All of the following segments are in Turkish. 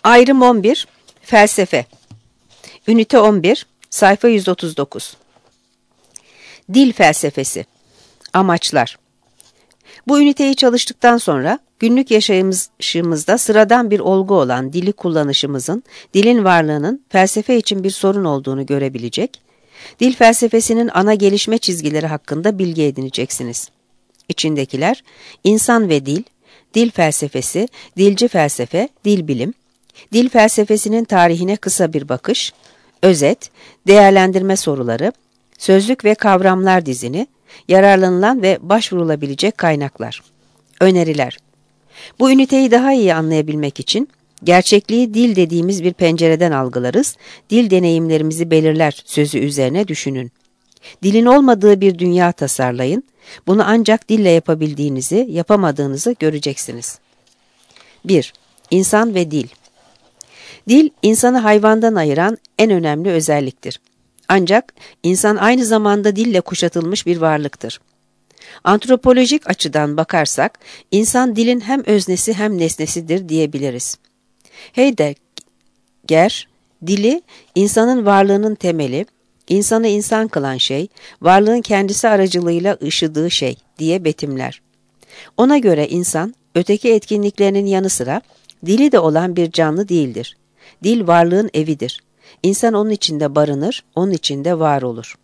Ayrım 11, Felsefe. Ünite 11, sayfa 139. Dil felsefesi. Amaçlar. Bu üniteyi çalıştıktan sonra günlük yaşayışımızda sıradan bir olgu olan dili kullanışımızın, dilin varlığının felsefe için bir sorun olduğunu görebilecek, dil felsefesinin ana gelişme çizgileri hakkında bilgi edineceksiniz. İçindekiler, insan ve dil, dil felsefesi, dilci felsefe, dil bilim, dil felsefesinin tarihine kısa bir bakış, özet, değerlendirme soruları, sözlük ve kavramlar dizini, yararlanılan ve başvurulabilecek kaynaklar. Öneriler. Bu üniteyi daha iyi anlayabilmek için gerçekliği dil dediğimiz bir pencereden algılarız, dil deneyimlerimizi belirler sözü üzerine düşünün. Dilin olmadığı bir dünya tasarlayın, bunu ancak dille yapabildiğinizi, yapamadığınızı göreceksiniz. 1. İnsan ve dil. Dil, insanı hayvandan ayıran en önemli özelliktir. Ancak insan aynı zamanda dille kuşatılmış bir varlıktır. Antropolojik açıdan bakarsak, insan dilin hem öznesi hem nesnesidir diyebiliriz. Heidegger, dili, insanın varlığının temeli, insanı insan kılan şey, varlığın kendisi aracılığıyla ışıdığı şey diye betimler. Ona göre insan, öteki etkinliklerinin yanı sıra, dili de olan bir canlı değildir. Dil varlığın evidir. İnsan onun içinde barınır, onun içinde var olur.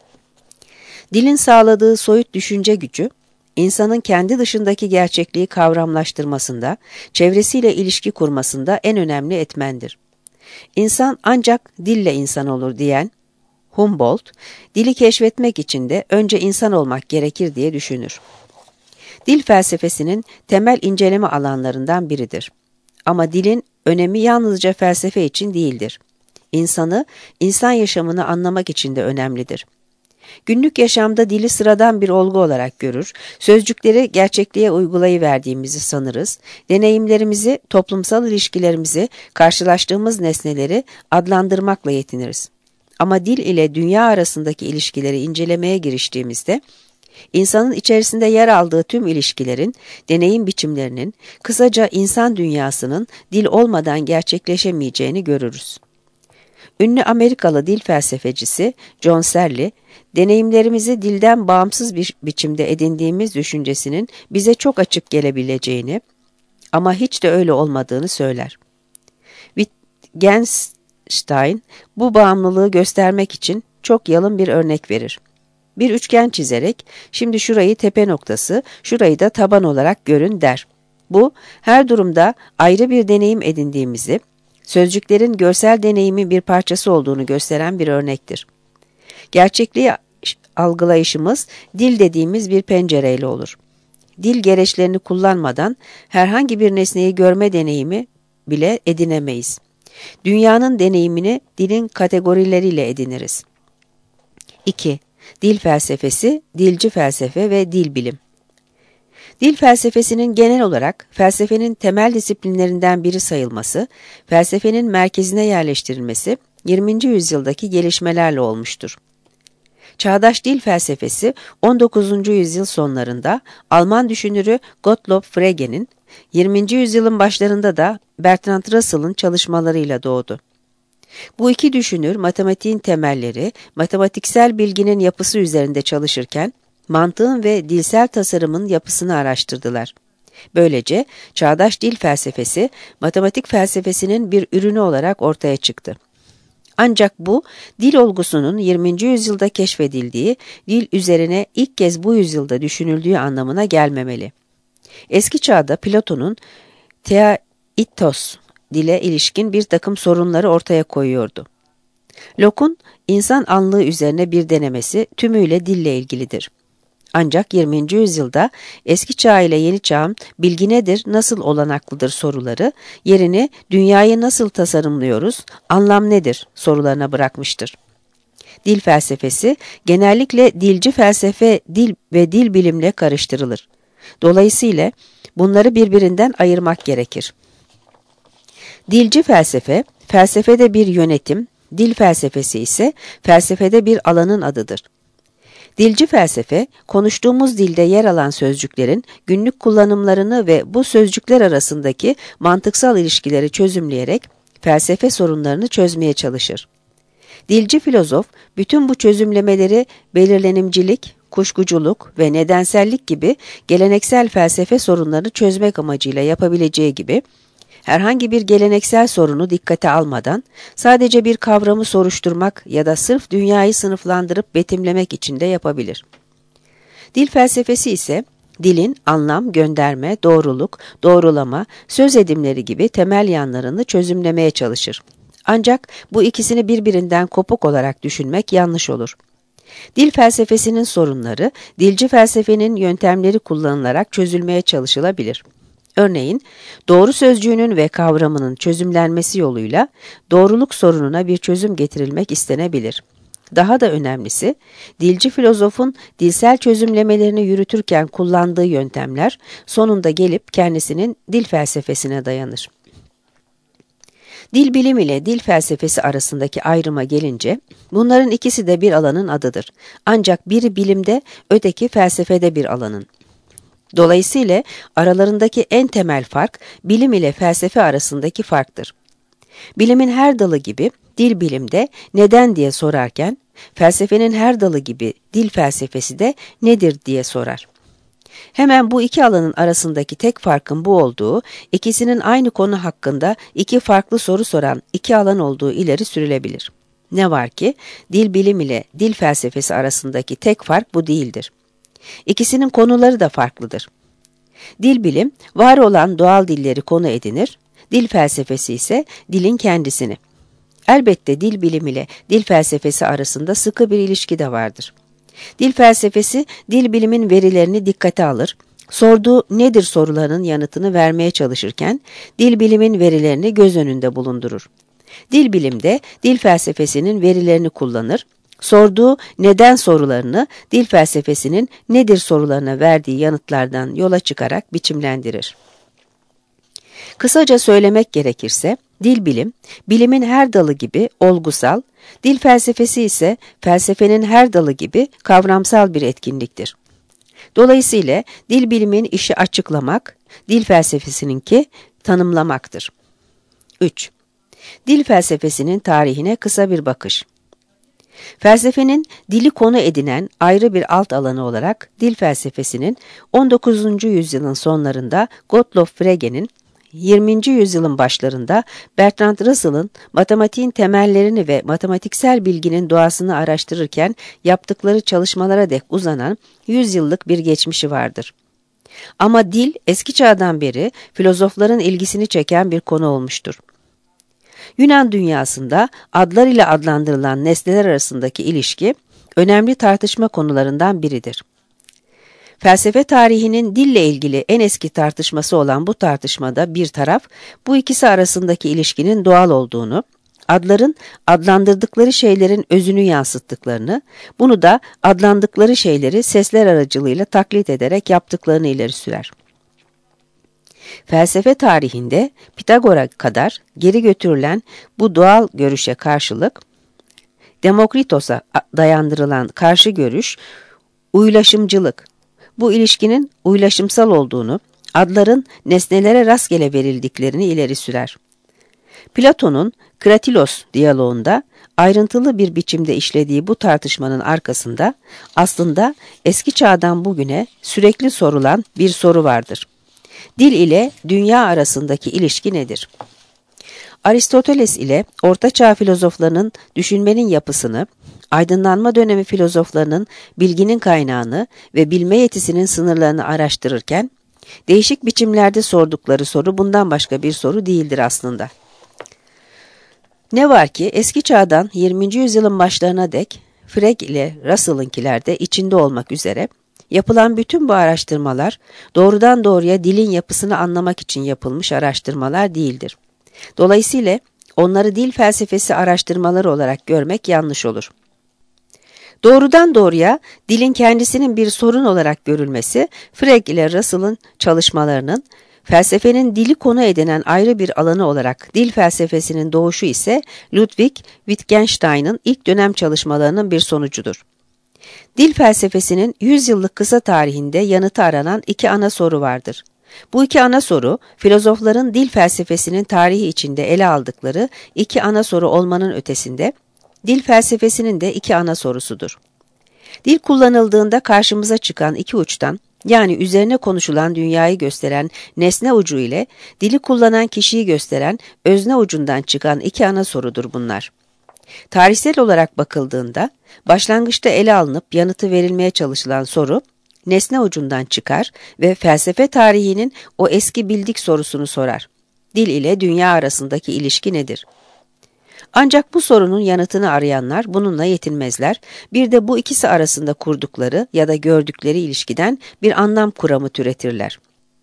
Dilin sağladığı soyut düşünce gücü, insanın kendi dışındaki gerçekliği kavramlaştırmasında, çevresiyle ilişki kurmasında en önemli etmendir. İnsan ancak dille insan olur diyen Humboldt, dili keşfetmek için de önce insan olmak gerekir diye düşünür. Dil felsefesinin temel inceleme alanlarından biridir. Ama dilin önemi yalnızca felsefe için değildir. İnsanı, insan yaşamını anlamak için de önemlidir. Günlük yaşamda dili sıradan bir olgu olarak görür, sözcükleri gerçekliğe uygulayıverdiğimizi sanırız, deneyimlerimizi, toplumsal ilişkilerimizi, karşılaştığımız nesneleri adlandırmakla yetiniriz. Ama dil ile dünya arasındaki ilişkileri incelemeye giriştiğimizde, İnsanın içerisinde yer aldığı tüm ilişkilerin, deneyim biçimlerinin, kısaca insan dünyasının dil olmadan gerçekleşemeyeceğini görürüz. Ünlü Amerikalı dil felsefecisi John Searle, deneyimlerimizi dilden bağımsız bir biçimde edindiğimiz düşüncesinin bize çok açık gelebileceğini ama hiç de öyle olmadığını söyler. Wittgenstein bu bağımlılığı göstermek için çok yalın bir örnek verir. Bir üçgen çizerek, şimdi şurayı tepe noktası, şurayı da taban olarak görün der. Bu, her durumda ayrı bir deneyim edindiğimizi, sözcüklerin görsel deneyimin bir parçası olduğunu gösteren bir örnektir. Gerçekliği algılayışımız, dil dediğimiz bir pencereyle olur. Dil gereçlerini kullanmadan herhangi bir nesneyi görme deneyimi bile edinemeyiz. Dünyanın deneyimini dilin kategorileriyle ediniriz. 2. Dil felsefesi, dilci felsefe ve dil bilim. Dil felsefesinin genel olarak felsefenin temel disiplinlerinden biri sayılması, felsefenin merkezine yerleştirilmesi 20. yüzyıldaki gelişmelerle olmuştur. Çağdaş dil felsefesi 19. yüzyıl sonlarında Alman düşünürü Gottlob Frege'nin, 20. yüzyılın başlarında da Bertrand Russell'ın çalışmalarıyla doğdu. Bu iki düşünür matematiğin temelleri, matematiksel bilginin yapısı üzerinde çalışırken, mantığın ve dilsel tasarımın yapısını araştırdılar. Böylece çağdaş dil felsefesi, matematik felsefesinin bir ürünü olarak ortaya çıktı. Ancak bu, dil olgusunun 20. yüzyılda keşfedildiği, dil üzerine ilk kez bu yüzyılda düşünüldüğü anlamına gelmemeli. Eski çağda Platon'un Theaitos dile ilişkin bir takım sorunları ortaya koyuyordu. Locke'un insan anlığı üzerine bir denemesi tümüyle dille ilgilidir. Ancak 20. yüzyılda eski çağ ile yeni çağın bilgi nedir, nasıl olanaklıdır soruları yerini dünyayı nasıl tasarımlıyoruz, anlam nedir sorularına bırakmıştır. Dil felsefesi genellikle dilci felsefe, dil ve dil bilimle karıştırılır. Dolayısıyla bunları birbirinden ayırmak gerekir. Dilci felsefe, felsefede bir yönetim, dil felsefesi ise felsefede bir alanın adıdır. Dilci felsefe, konuştuğumuz dilde yer alan sözcüklerin günlük kullanımlarını ve bu sözcükler arasındaki mantıksal ilişkileri çözümleyerek felsefe sorunlarını çözmeye çalışır. Dilci filozof, bütün bu çözümlemeleri belirlenimcilik, kuşkuculuk ve nedensellik gibi geleneksel felsefe sorunlarını çözmek amacıyla yapabileceği gibi, herhangi bir geleneksel sorunu dikkate almadan sadece bir kavramı soruşturmak ya da sırf dünyayı sınıflandırıp betimlemek için de yapabilir. Dil felsefesi ise dilin anlam, gönderme, doğruluk, doğrulama, söz edimleri gibi temel yanlarını çözümlemeye çalışır. Ancak bu ikisini birbirinden kopuk olarak düşünmek yanlış olur. Dil felsefesinin sorunları, dilci felsefenin yöntemleri kullanılarak çözülmeye çalışılabilir. Örneğin, doğru sözcüğünün ve kavramının çözümlenmesi yoluyla doğruluk sorununa bir çözüm getirilmek istenebilir. Daha da önemlisi, dilci filozofun dilsel çözümlemelerini yürütürken kullandığı yöntemler sonunda gelip kendisinin dil felsefesine dayanır. Dil bilimi ile dil felsefesi arasındaki ayrıma gelince, bunların ikisi de bir alanın adıdır. Ancak biri bilimde, öteki felsefede bir alanın. Dolayısıyla aralarındaki en temel fark, bilim ile felsefe arasındaki farktır. Bilimin her dalı gibi, dil bilimde neden diye sorarken, felsefenin her dalı gibi dil felsefesi de nedir diye sorar. Hemen bu iki alanın arasındaki tek farkın bu olduğu, ikisinin aynı konu hakkında iki farklı soru soran iki alan olduğu ileri sürülebilir. Ne var ki, dil bilim ile dil felsefesi arasındaki tek fark bu değildir. İkisinin konuları da farklıdır. Dil bilim, var olan doğal dilleri konu edinir, dil felsefesi ise dilin kendisini. Elbette dil bilim ile dil felsefesi arasında sıkı bir ilişki de vardır. Dil felsefesi, dil bilimin verilerini dikkate alır, sorduğu nedir sorularının yanıtını vermeye çalışırken, dil bilimin verilerini göz önünde bulundurur. Dil bilimde, dil felsefesinin verilerini kullanır, sorduğu neden sorularını dil felsefesinin nedir sorularına verdiği yanıtlardan yola çıkarak biçimlendirir. Kısaca söylemek gerekirse, dil bilim, bilimin her dalı gibi olgusal, dil felsefesi ise felsefenin her dalı gibi kavramsal bir etkinliktir. Dolayısıyla dil bilimin işi açıklamak, dil felsefesininki tanımlamaktır. 3. Dil felsefesinin tarihine kısa bir bakış. Felsefenin dili konu edinen ayrı bir alt alanı olarak dil felsefesinin 19. yüzyılın sonlarında Gottlob Frege'nin, 20. yüzyılın başlarında Bertrand Russell'ın matematiğin temellerini ve matematiksel bilginin doğasını araştırırken yaptıkları çalışmalara dek uzanan 100 yıllık bir geçmişi vardır. Ama dil eski çağdan beri filozofların ilgisini çeken bir konu olmuştur. Yunan dünyasında adlar ile adlandırılan nesneler arasındaki ilişki önemli tartışma konularından biridir. Felsefe tarihinin dille ilgili en eski tartışması olan bu tartışmada bir taraf, bu ikisi arasındaki ilişkinin doğal olduğunu, adların adlandırdıkları şeylerin özünü yansıttıklarını, bunu da adlandıkları şeyleri sesler aracılığıyla taklit ederek yaptıklarını ileri sürer. Felsefe tarihinde Pitagor'a kadar geri götürülen bu doğal görüşe karşılık, Demokritos'a dayandırılan karşı görüş, uylaşımcılık. Bu ilişkinin uylaşımsal olduğunu, adların nesnelere rastgele verildiklerini ileri sürer. Platon'un Kratilos diyaloğunda ayrıntılı bir biçimde işlediği bu tartışmanın arkasında aslında eski çağdan bugüne sürekli sorulan bir soru vardır. Dil ile dünya arasındaki ilişki nedir? Aristoteles ile Orta Çağ filozoflarının düşünmenin yapısını, Aydınlanma dönemi filozoflarının bilginin kaynağını ve bilme yetisinin sınırlarını araştırırken, değişik biçimlerde sordukları soru bundan başka bir soru değildir aslında. Ne var ki eski çağdan 20. yüzyılın başlarına dek Frege ile Russell'ınkiler de içinde olmak üzere yapılan bütün bu araştırmalar doğrudan doğruya dilin yapısını anlamak için yapılmış araştırmalar değildir. Dolayısıyla onları dil felsefesi araştırmaları olarak görmek yanlış olur. Doğrudan doğruya dilin kendisinin bir sorun olarak görülmesi, Frege ile Russell'ın çalışmalarının, felsefenin dili konu edinen ayrı bir alanı olarak dil felsefesinin doğuşu ise Ludwig Wittgenstein'ın ilk dönem çalışmalarının bir sonucudur. Dil felsefesinin 100 yıllık kısa tarihinde yanıtı aranan iki ana soru vardır. Bu iki ana soru, filozofların dil felsefesinin tarihi içinde ele aldıkları iki ana soru olmanın ötesinde, dil felsefesinin de iki ana sorusudur. Dil kullanıldığında karşımıza çıkan iki uçtan, yani üzerine konuşulan dünyayı gösteren nesne ucu ile dili kullanan kişiyi gösteren özne ucundan çıkan iki ana sorudur bunlar. Tarihsel olarak bakıldığında, başlangıçta ele alınıp yanıtı verilmeye çalışılan soru, nesne ucundan çıkar ve felsefe tarihinin o eski bildik sorusunu sorar. Dil ile dünya arasındaki ilişki nedir? Ancak bu sorunun yanıtını arayanlar bununla yetinmezler, bir de bu ikisi arasında kurdukları ya da gördükleri ilişkiden bir anlam kuramı türetirler.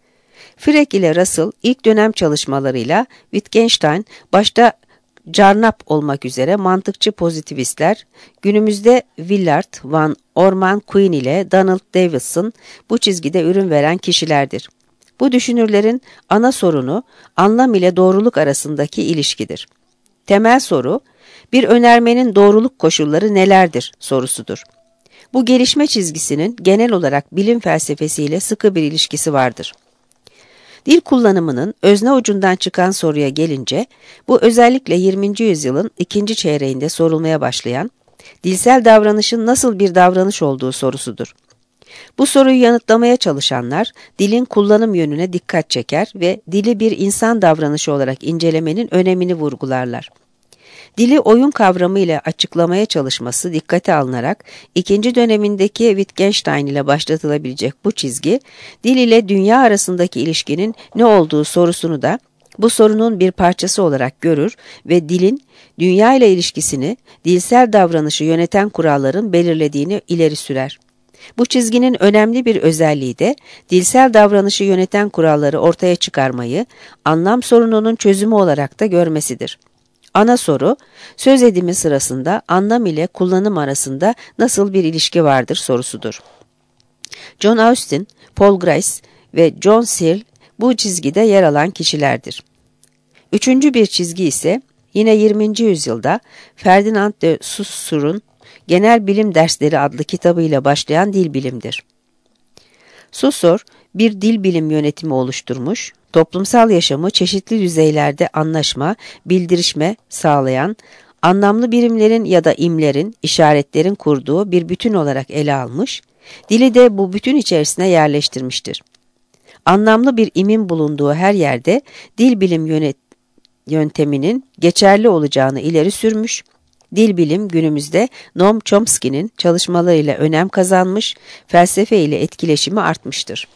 Frege ile Russell ilk dönem çalışmalarıyla Wittgenstein başta Carnap olmak üzere mantıkçı pozitivistler, günümüzde Willard, Van Orman Quine ile Donald Davidson bu çizgide ürün veren kişilerdir. Bu düşünürlerin ana sorunu anlam ile doğruluk arasındaki ilişkidir. Temel soru, bir önermenin doğruluk koşulları nelerdir sorusudur. Bu gelişme çizgisinin genel olarak bilim felsefesiyle sıkı bir ilişkisi vardır. Dil kullanımının özne ucundan çıkan soruya gelince, bu özellikle 20. yüzyılın ikinci çeyreğinde sorulmaya başlayan, dilsel davranışın nasıl bir davranış olduğu sorusudur. Bu soruyu yanıtlamaya çalışanlar, dilin kullanım yönüne dikkat çeker ve dili bir insan davranışı olarak incelemenin önemini vurgularlar. Dili oyun kavramı ile açıklamaya çalışması dikkate alınarak ikinci dönemindeki Wittgenstein ile başlatılabilecek bu çizgi, dil ile dünya arasındaki ilişkinin ne olduğu sorusunu da bu sorunun bir parçası olarak görür ve dilin dünya ile ilişkisini dilsel davranışı yöneten kuralların belirlediğini ileri sürer. Bu çizginin önemli bir özelliği de dilsel davranışı yöneten kuralları ortaya çıkarmayı anlam sorununun çözümü olarak da görmesidir. Ana soru, söz edimi sırasında anlam ile kullanım arasında nasıl bir ilişki vardır sorusudur. John Austin, Paul Grice ve John Searle bu çizgide yer alan kişilerdir. Üçüncü bir çizgi ise yine 20. yüzyılda Ferdinand de Saussure'un Genel Bilim Dersleri adlı kitabıyla başlayan dil bilimdir. Saussure, bir dil bilim yönetimi oluşturmuş, toplumsal yaşamı çeşitli düzeylerde anlaşma, bildirişme sağlayan, anlamlı birimlerin ya da imlerin, işaretlerin kurduğu bir bütün olarak ele almış, dili de bu bütün içerisine yerleştirmiştir. Anlamlı bir imin bulunduğu her yerde dil bilim yönteminin geçerli olacağını ileri sürmüş, dil bilim günümüzde Noam Chomsky'nin çalışmalarıyla önem kazanmış, felsefe ile etkileşimi artmıştır.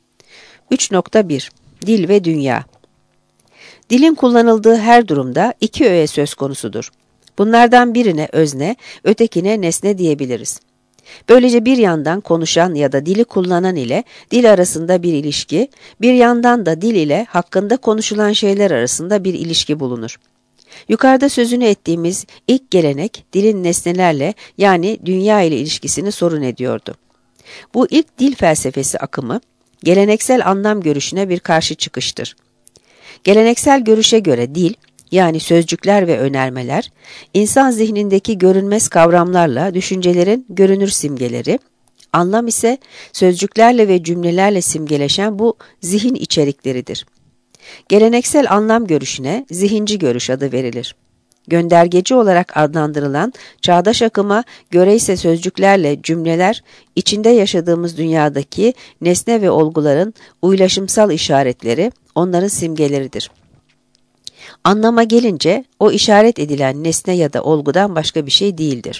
3.1 Dil ve Dünya. Dilin kullanıldığı her durumda iki öğe söz konusudur. Bunlardan birine özne, ötekine nesne diyebiliriz. Böylece bir yandan konuşan ya da dili kullanan ile dil arasında bir ilişki, bir yandan da dil ile hakkında konuşulan şeyler arasında bir ilişki bulunur. Yukarıda sözünü ettiğimiz ilk gelenek dilin nesnelerle yani dünya ile ilişkisini sorun ediyordu. Bu ilk dil felsefesi akımı, geleneksel anlam görüşüne bir karşı çıkıştır. Geleneksel görüşe göre dil, yani sözcükler ve önermeler, insan zihnindeki görünmez kavramlarla düşüncelerin görünür simgeleri, anlam ise sözcüklerle ve cümlelerle simgeleşen bu zihin içerikleridir. Geleneksel anlam görüşüne zihinci görüş adı verilir. Göndergeci olarak adlandırılan çağdaş akıma göre ise sözcüklerle cümleler, içinde yaşadığımız dünyadaki nesne ve olguların uylaşımsal işaretleri, onların simgeleridir. Anlama gelince o işaret edilen nesne ya da olgudan başka bir şey değildir.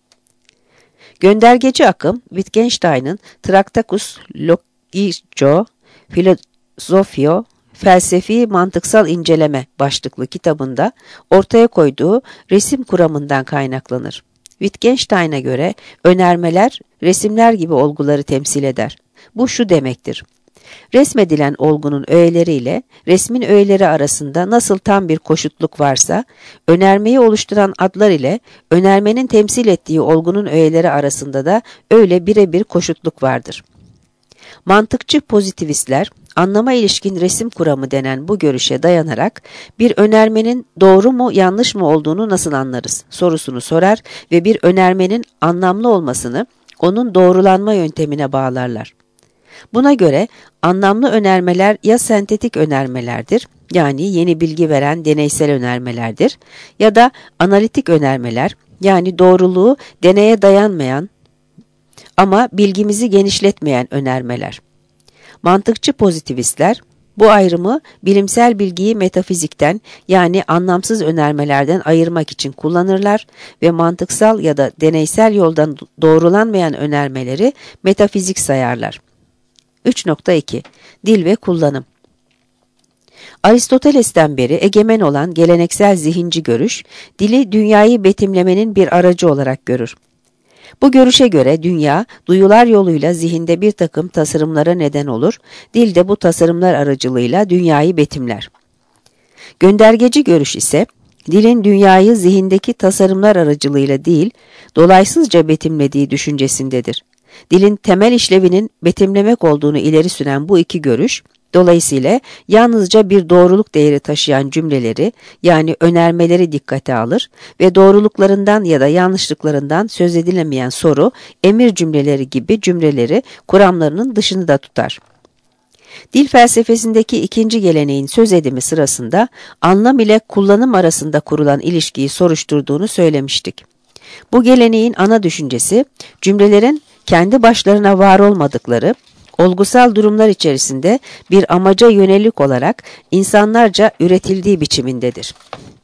Göndergeci akım, Wittgenstein'ın Tractatus Logico Philosophio Felsefi Mantıksal İnceleme başlıklı kitabında ortaya koyduğu resim kuramından kaynaklanır. Wittgenstein'a göre önermeler resimler gibi olguları temsil eder. Bu şu demektir: resmedilen olgunun öğeleriyle resmin öğeleri arasında nasıl tam bir koşutluk varsa, önermeyi oluşturan adlar ile önermenin temsil ettiği olgunun öğeleri arasında da öyle birebir koşutluk vardır. Mantıkçı pozitivistler, anlama ilişkin resim kuramı denen bu görüşe dayanarak bir önermenin doğru mu yanlış mı olduğunu nasıl anlarız sorusunu sorar ve bir önermenin anlamlı olmasını onun doğrulanma yöntemine bağlarlar. Buna göre anlamlı önermeler ya sentetik önermelerdir, yani yeni bilgi veren deneysel önermelerdir, ya da analitik önermeler, yani doğruluğu deneye dayanmayan ama bilgimizi genişletmeyen önermeler. Mantıkçı pozitivistler bu ayrımı bilimsel bilgiyi metafizikten, yani anlamsız önermelerden ayırmak için kullanırlar ve mantıksal ya da deneysel yoldan doğrulanmayan önermeleri metafizik sayarlar. 3.2 Dil ve kullanım. Aristoteles'ten beri egemen olan geleneksel zihinci görüş, dili dünyayı betimlemenin bir aracı olarak görür. Bu görüşe göre dünya, duyular yoluyla zihinde bir takım tasarımlara neden olur, dil de bu tasarımlar aracılığıyla dünyayı betimler. Göndergeci görüş ise, dilin dünyayı zihindeki tasarımlar aracılığıyla değil, dolaysızca betimlediği düşüncesindedir. Dilin temel işlevinin betimlemek olduğunu ileri süren bu iki görüş, dolayısıyla yalnızca bir doğruluk değeri taşıyan cümleleri, yani önermeleri dikkate alır ve doğruluklarından ya da yanlışlıklarından söz edilemeyen soru, emir cümleleri gibi cümleleri kuramlarının dışını da tutar. Dil felsefesindeki ikinci geleneğin söz edimi sırasında anlam ile kullanım arasında kurulan ilişkiyi soruşturduğunu söylemiştik. Bu geleneğin ana düşüncesi, cümlelerin kendi başlarına var olmadıkları, olgusal durumlar içerisinde bir amaca yönelik olarak insanlarca üretildiği biçimindedir.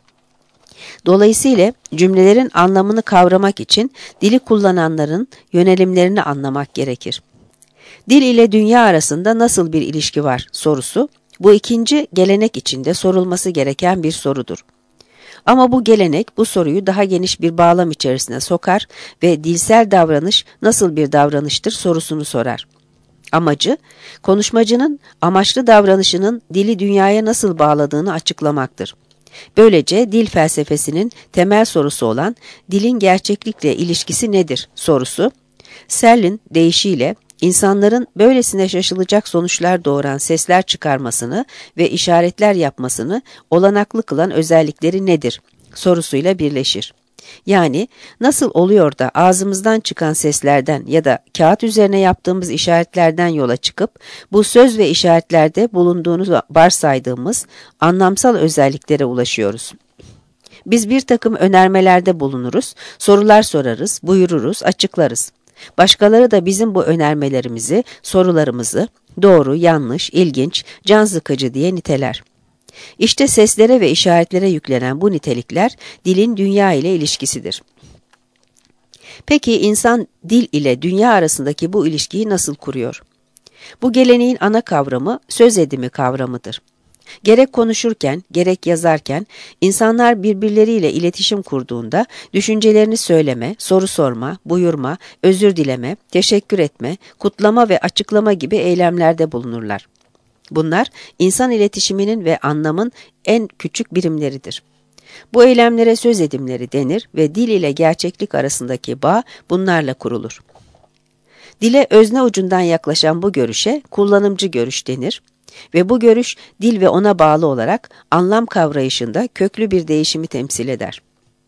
Dolayısıyla cümlelerin anlamını kavramak için dili kullananların yönelimlerini anlamak gerekir. Dil ile dünya arasında nasıl bir ilişki var sorusu, bu ikinci gelenek içinde sorulması gereken bir sorudur. Ama bu gelenek bu soruyu daha geniş bir bağlam içerisine sokar ve dilsel davranış nasıl bir davranıştır sorusunu sorar. Amacı, konuşmacının amaçlı davranışının dili dünyaya nasıl bağladığını açıklamaktır. Böylece dil felsefesinin temel sorusu olan dilin gerçeklikle ilişkisi nedir sorusu, Searle'in deyişiyle insanların böylesine şaşılacak sonuçlar doğuran sesler çıkarmasını ve işaretler yapmasını olanaklı kılan özellikleri nedir sorusuyla birleşir. Yani nasıl oluyor da ağzımızdan çıkan seslerden ya da kağıt üzerine yaptığımız işaretlerden yola çıkıp bu söz ve işaretlerde bulunduğunu varsaydığımız anlamsal özelliklere ulaşıyoruz. Biz bir takım önermelerde bulunuruz, sorular sorarız, buyururuz, açıklarız. Başkaları da bizim bu önermelerimizi, sorularımızı doğru, yanlış, ilginç, can sıkıcı diye niteler. İşte seslere ve işaretlere yüklenen bu nitelikler dilin dünya ile ilişkisidir. Peki insan dil ile dünya arasındaki bu ilişkiyi nasıl kuruyor? Bu geleneğin ana kavramı söz edimi kavramıdır. Gerek konuşurken, gerek yazarken insanlar birbirleriyle iletişim kurduğunda düşüncelerini söyleme, soru sorma, buyurma, özür dileme, teşekkür etme, kutlama ve açıklama gibi eylemlerde bulunurlar. Bunlar insan iletişiminin ve anlamın en küçük birimleridir. Bu eylemlere söz edimleri denir ve dil ile gerçeklik arasındaki bağ bunlarla kurulur. Dile özne ucundan yaklaşan bu görüşe kullanımcı görüş denir ve bu görüş dil ve ona bağlı olarak anlam kavrayışında köklü bir değişimi temsil eder.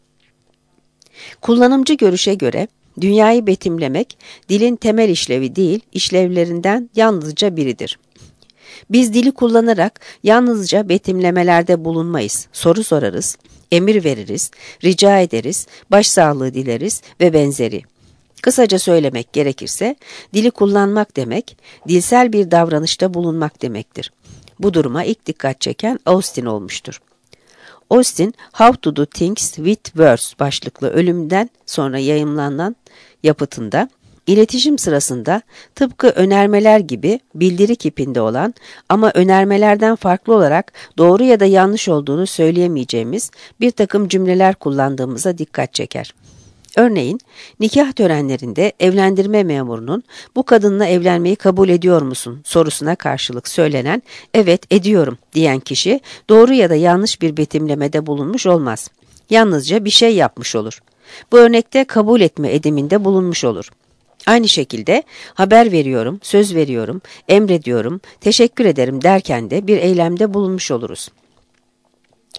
Kullanımcı görüşe göre dünyayı betimlemek dilin temel işlevi değil, işlevlerinden yalnızca biridir. Biz dili kullanarak yalnızca betimlemelerde bulunmayız, soru sorarız, emir veririz, rica ederiz, başsağlığı dileriz ve benzeri. Kısaca söylemek gerekirse, dili kullanmak demek, dilsel bir davranışta bulunmak demektir. Bu duruma ilk dikkat çeken Austin olmuştur. Austin, How to Do Things with Words başlıklı ölümden sonra yayımlanan yapıtında, İletişim sırasında tıpkı önermeler gibi bildiri kipinde olan ama önermelerden farklı olarak doğru ya da yanlış olduğunu söyleyemeyeceğimiz bir takım cümleler kullandığımıza dikkat çeker. Örneğin, nikah törenlerinde evlendirme memurunun "Bu kadınla evlenmeyi kabul ediyor musun?" sorusuna karşılık söylenen "Evet, ediyorum" diyen kişi doğru ya da yanlış bir betimlemede bulunmuş olmaz. Yalnızca bir şey yapmış olur. Bu örnekte kabul etme ediminde bulunmuş olur. Aynı şekilde haber veriyorum, söz veriyorum, emrediyorum, teşekkür ederim derken de bir eylemde bulunmuş oluruz.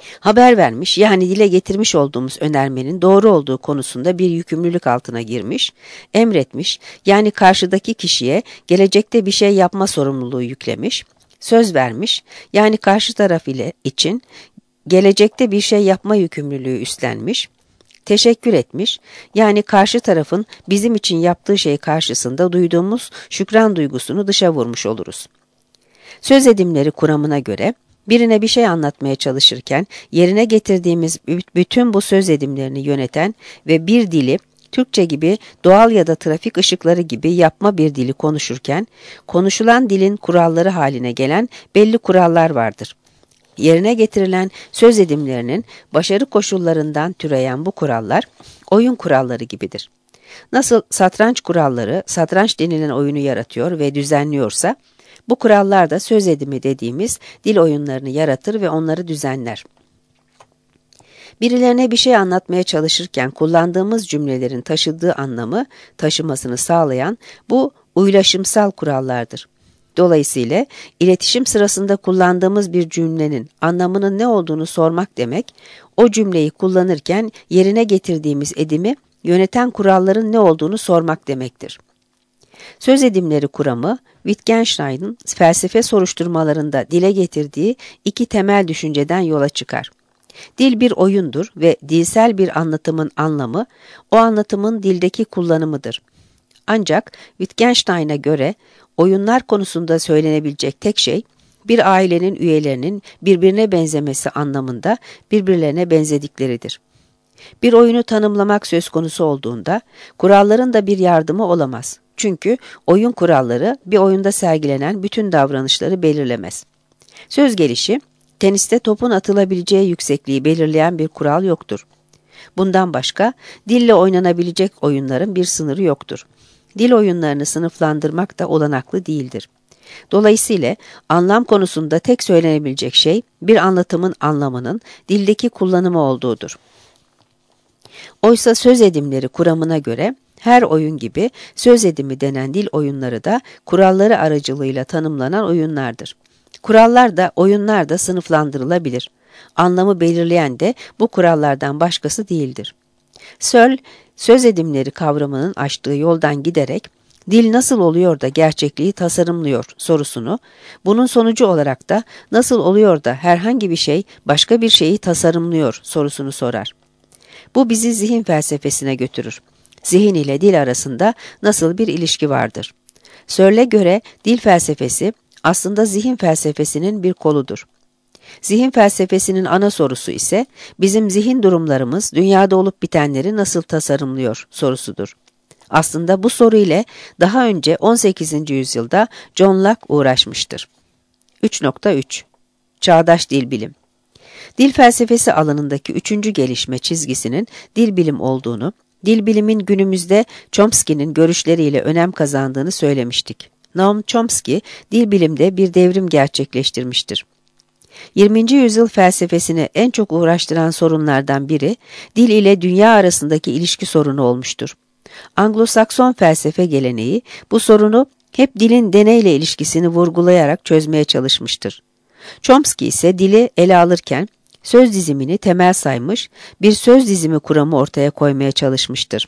Haber vermiş, yani dile getirmiş olduğumuz önermenin doğru olduğu konusunda bir yükümlülük altına girmiş, emretmiş, yani karşıdaki kişiye gelecekte bir şey yapma sorumluluğu yüklemiş, söz vermiş, yani karşı taraf ile için gelecekte bir şey yapma yükümlülüğü üstlenmiş, teşekkür etmiş, yani karşı tarafın bizim için yaptığı şey karşısında duyduğumuz şükran duygusunu dışa vurmuş oluruz. Söz edimleri kuramına göre, birine bir şey anlatmaya çalışırken yerine getirdiğimiz bütün bu söz edimlerini yöneten ve bir dili, Türkçe gibi doğal ya da trafik ışıkları gibi yapma bir dili konuşurken, konuşulan dilin kuralları haline gelen belli kurallar vardır. Yerine getirilen söz edimlerinin başarı koşullarından türeyen bu kurallar, oyun kuralları gibidir. Nasıl satranç kuralları, satranç denilen oyunu yaratıyor ve düzenliyorsa, bu kurallar da söz edimi dediğimiz dil oyunlarını yaratır ve onları düzenler. Birilerine bir şey anlatmaya çalışırken kullandığımız cümlelerin taşıdığı anlamı taşımasını sağlayan bu uylaşımsal kurallardır. Dolayısıyla iletişim sırasında kullandığımız bir cümlenin anlamının ne olduğunu sormak demek, o cümleyi kullanırken yerine getirdiğimiz edimi yöneten kuralların ne olduğunu sormak demektir. Söz edimleri kuramı, Wittgenstein'ın felsefe soruşturmalarında dile getirdiği iki temel düşünceden yola çıkar. Dil bir oyundur ve dilsel bir anlatımın anlamı, o anlatımın dildeki kullanımıdır. Ancak Wittgenstein'a göre oyunlar konusunda söylenebilecek tek şey, bir ailenin üyelerinin birbirine benzemesi anlamında birbirlerine benzedikleridir. Bir oyunu tanımlamak söz konusu olduğunda, kuralların da bir yardımı olamaz. Çünkü oyun kuralları bir oyunda sergilenen bütün davranışları belirlemez. Söz gelişi, teniste topun atılabileceği yüksekliği belirleyen bir kural yoktur. Bundan başka, dille oynanabilecek oyunların bir sınırı yoktur. Dil oyunlarını sınıflandırmak da olanaklı değildir. Dolayısıyla anlam konusunda tek söylenebilecek şey, bir anlatımın anlamının dildeki kullanımı olduğudur. Oysa söz edimleri kuramına göre, her oyun gibi söz edimi denen dil oyunları da kuralları aracılığıyla tanımlanan oyunlardır. Kurallar da oyunlar da sınıflandırılabilir. Anlamı belirleyen de bu kurallardan başkası değildir. Searle, söz edimleri kavramının açtığı yoldan giderek, dil nasıl oluyor da gerçekliği tasarımlıyor sorusunu, bunun sonucu olarak da nasıl oluyor da herhangi bir şey başka bir şeyi tasarımlıyor sorusunu sorar. Bu bizi zihin felsefesine götürür. Zihin ile dil arasında nasıl bir ilişki vardır? Searle'e göre dil felsefesi aslında zihin felsefesinin bir koludur. Zihin felsefesinin ana sorusu ise bizim zihin durumlarımız dünyada olup bitenleri nasıl tasarımlıyor sorusudur. Aslında bu soru ile daha önce 18. yüzyılda John Locke uğraşmıştır. 3.3 Çağdaş dil bilim. Dil felsefesi alanındaki üçüncü gelişme çizgisinin dil bilim olduğunu, dil bilimin günümüzde Chomsky'nin görüşleriyle önem kazandığını söylemiştik. Noam Chomsky, dil bilimde bir devrim gerçekleştirmiştir. 20. yüzyıl felsefesini en çok uğraştıran sorunlardan biri, dil ile dünya arasındaki ilişki sorunu olmuştur. Anglo-Sakson felsefe geleneği bu sorunu hep dilin deneyle ilişkisini vurgulayarak çözmeye çalışmıştır. Chomsky ise dili ele alırken söz dizimini temel saymış, bir söz dizimi kuramı ortaya koymaya çalışmıştır.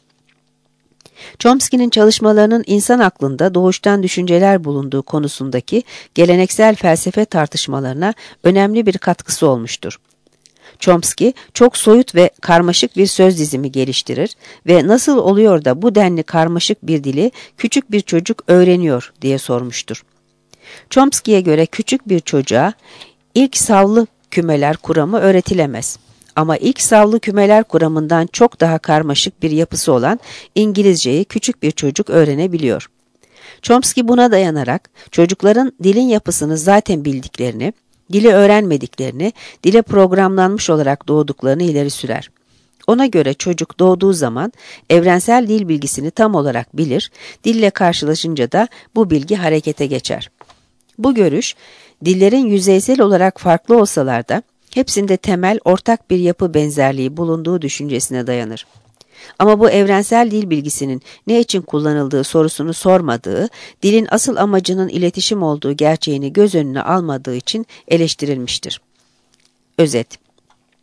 Chomsky'nin çalışmalarının insan aklında doğuştan düşünceler bulunduğu konusundaki geleneksel felsefe tartışmalarına önemli bir katkısı olmuştur. Chomsky çok soyut ve karmaşık bir söz dizimi geliştirir ve nasıl oluyor da bu denli karmaşık bir dili küçük bir çocuk öğreniyor diye sormuştur. Chomsky'ye göre küçük bir çocuğa ilk savlı kümeler kuramı öğretilemez. Ama ilk savlı kümeler kuramından çok daha karmaşık bir yapısı olan İngilizceyi küçük bir çocuk öğrenebiliyor. Chomsky buna dayanarak çocukların dilin yapısını zaten bildiklerini, dili öğrenmediklerini, dile programlanmış olarak doğduklarını ileri sürer. Ona göre çocuk doğduğu zaman evrensel dil bilgisini tam olarak bilir, dille karşılaşınca da bu bilgi harekete geçer. Bu görüş, dillerin yüzeysel olarak farklı olsalar da hepsinde temel ortak bir yapı benzerliği bulunduğu düşüncesine dayanır. Ama bu evrensel dil bilgisinin ne için kullanıldığı sorusunu sormadığı, dilin asıl amacının iletişim olduğu gerçeğini göz önüne almadığı için eleştirilmiştir. Özet.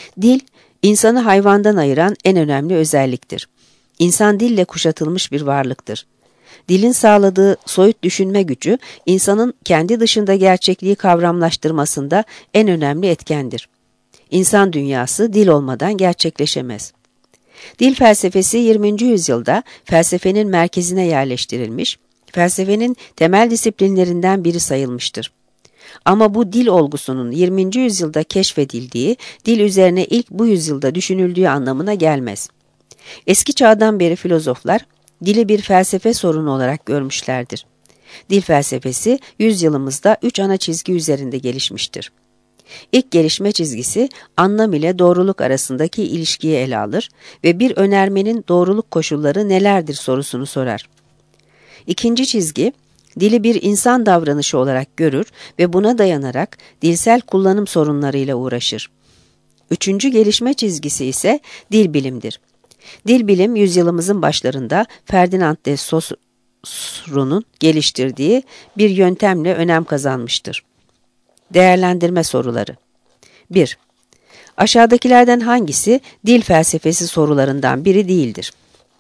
Dil, insanı hayvandan ayıran en önemli özelliktir. İnsan dille kuşatılmış bir varlıktır. Dilin sağladığı soyut düşünme gücü, insanın kendi dışında gerçekliği kavramlaştırmasında en önemli etkendir. İnsan dünyası dil olmadan gerçekleşemez. Dil felsefesi 20. yüzyılda felsefenin merkezine yerleştirilmiş, felsefenin temel disiplinlerinden biri sayılmıştır. Ama bu dil olgusunun 20. yüzyılda keşfedildiği, dil üzerine ilk bu yüzyılda düşünüldüğü anlamına gelmez. Eski çağdan beri filozoflar, dili bir felsefe sorunu olarak görmüşlerdir. Dil felsefesi yüzyılımızda 3 ana çizgi üzerinde gelişmiştir. İlk gelişme çizgisi anlam ile doğruluk arasındaki ilişkiyi ele alır ve bir önermenin doğruluk koşulları nelerdir sorusunu sorar. İkinci çizgi, dili bir insan davranışı olarak görür ve buna dayanarak dilsel kullanım sorunlarıyla uğraşır. Üçüncü gelişme çizgisi ise dil bilimdir. Dil bilim yüzyılımızın başlarında Ferdinand de Saussure'un geliştirdiği bir yöntemle önem kazanmıştır. Değerlendirme soruları. 1. Aşağıdakilerden hangisi dil felsefesi sorularından biri değildir?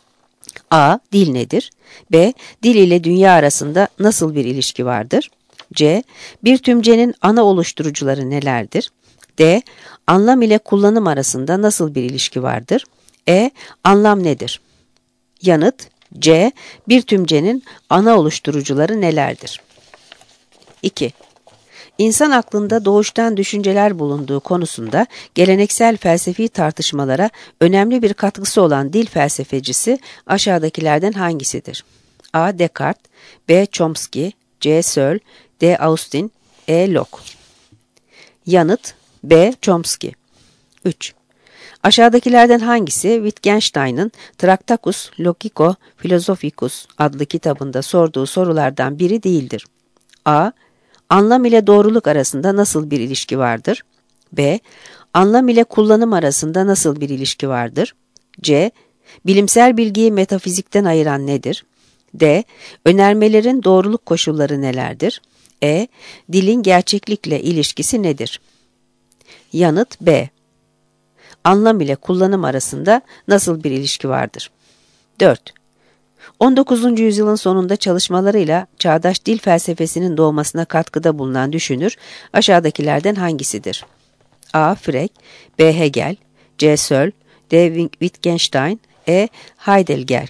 A. Dil nedir? B. Dil ile dünya arasında nasıl bir ilişki vardır? C. Bir tümcenin ana oluşturucuları nelerdir? D. Anlam ile kullanım arasında nasıl bir ilişki vardır? E. Anlam nedir? Yanıt C. Bir tümcenin ana oluşturucuları nelerdir? 2. İnsan aklında doğuştan düşünceler bulunduğu konusunda geleneksel felsefi tartışmalara önemli bir katkısı olan dil felsefecisi aşağıdakilerden hangisidir? A. Descartes, B. Chomsky, C. Searle, D. Austin, E. Locke. Yanıt B. Chomsky. 3. Aşağıdakilerden hangisi Wittgenstein'ın Tractatus Logico-Philosophicus adlı kitabında sorduğu sorulardan biri değildir? A. Anlam ile doğruluk arasında nasıl bir ilişki vardır? B. Anlam ile kullanım arasında nasıl bir ilişki vardır? C. Bilimsel bilgiyi metafizikten ayıran nedir? D. Önermelerin doğruluk koşulları nelerdir? E. Dilin gerçeklikle ilişkisi nedir? Yanıt B. Anlam ile kullanım arasında nasıl bir ilişki vardır? 4. 19. yüzyılın sonunda çalışmalarıyla çağdaş dil felsefesinin doğmasına katkıda bulunan düşünür aşağıdakilerden hangisidir? A. Frege, B. Hegel, C. Searle, D. Wittgenstein, E. Heidegger.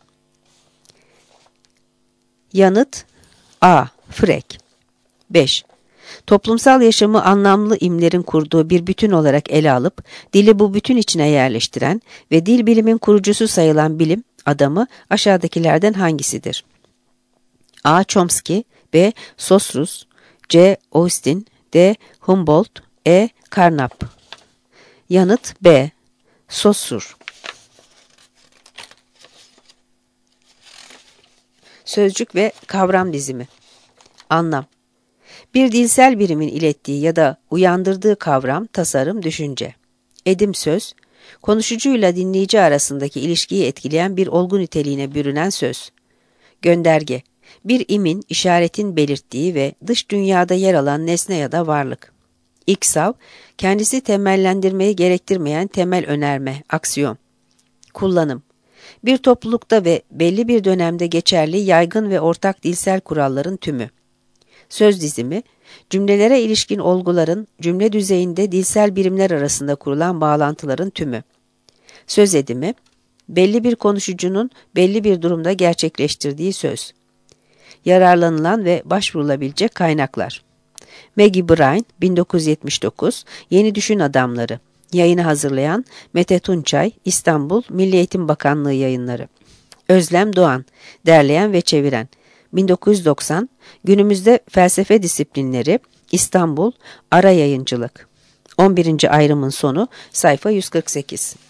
Yanıt A. Frege. 5. Toplumsal yaşamı anlamlı imlerin kurduğu bir bütün olarak ele alıp dili bu bütün içine yerleştiren ve dil bilimin kurucusu sayılan bilim adamı aşağıdakilerden hangisidir? A. Chomsky, B. Saussure, C. Austin, D. Humboldt, E. Carnap. Yanıt B. Saussure. Sözcük ve kavram dizimi. Anlam. Bir dilsel birimin ilettiği ya da uyandırdığı kavram, tasarım, düşünce. Edim söz, konuşucuyla dinleyici arasındaki ilişkiyi etkileyen bir olgu niteliğine bürünen söz. Gönderge, bir imin, işaretin belirttiği ve dış dünyada yer alan nesne ya da varlık. İksav, kendisi temellendirmeyi gerektirmeyen temel önerme, aksiyon. Kullanım, bir toplulukta ve belli bir dönemde geçerli yaygın ve ortak dilsel kuralların tümü. Söz dizimi, cümlelere ilişkin olguların cümle düzeyinde dilsel birimler arasında kurulan bağlantıların tümü. Söz edimi, belli bir konuşucunun belli bir durumda gerçekleştirdiği söz. Yararlanılan ve başvurulabilecek kaynaklar. Maggie Brine, 1979, Yeni Düşün Adamları. Yayını hazırlayan Mete Tunçay, İstanbul Milli Eğitim Bakanlığı Yayınları. Özlem Doğan, derleyen ve çeviren. 1990, Günümüzde Felsefe Disiplinleri, İstanbul, Ara Yayıncılık. 11. ayrımın sonu, sayfa 148.